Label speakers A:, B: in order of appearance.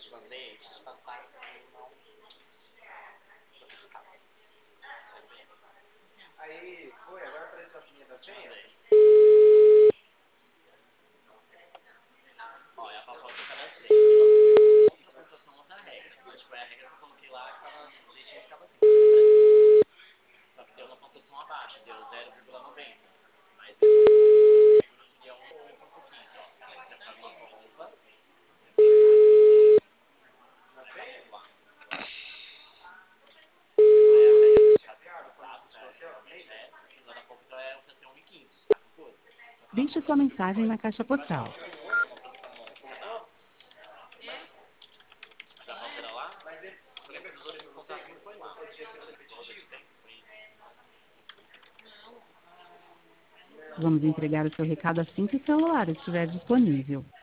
A: Deixe sua mensagem na caixa postal. Vamos entregar o seu recado assim que o celular estiver disponível.